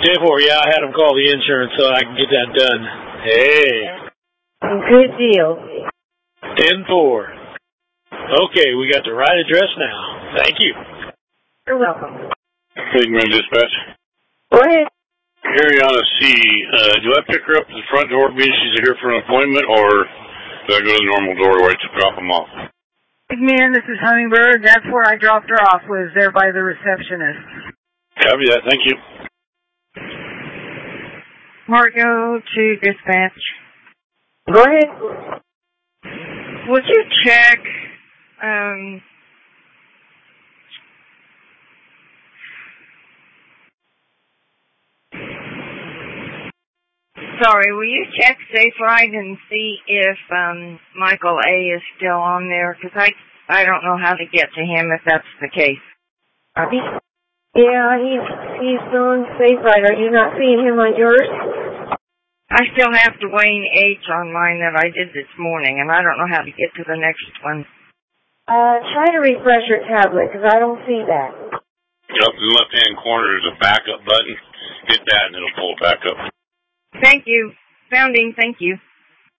10-4, yeah, I had them call the insurance so I can get that done. Hey. Good deal. 10-4. Okay, we got the right address now. Thank you. You're welcome. Sigmund Dispatch. Go ahead. Ariana C. Do I pick her up at the front door because she's here for an appointment, or do I go to the normal door where I drop them off? Man, this is Hummingbird. That's where I dropped her off, was there by the receptionist. Copy that. Thank you. Margo to dispatch. Go ahead. Would you check, sorry, will you check Safe Ride and see if, Michael A. is still on there? Because I don't know how to get to him if that's the case. Yeah, he's on Safe Ride. Are you not seeing him on yours? I still have Dwayne H. on mine that I did this morning, and I don't know how to get to the next one. Try to refresh your tablet, because I don't see that. Up in the left-hand corner, there's a backup button. Hit that, and it'll pull it back up. Thank you. Founding, thank you.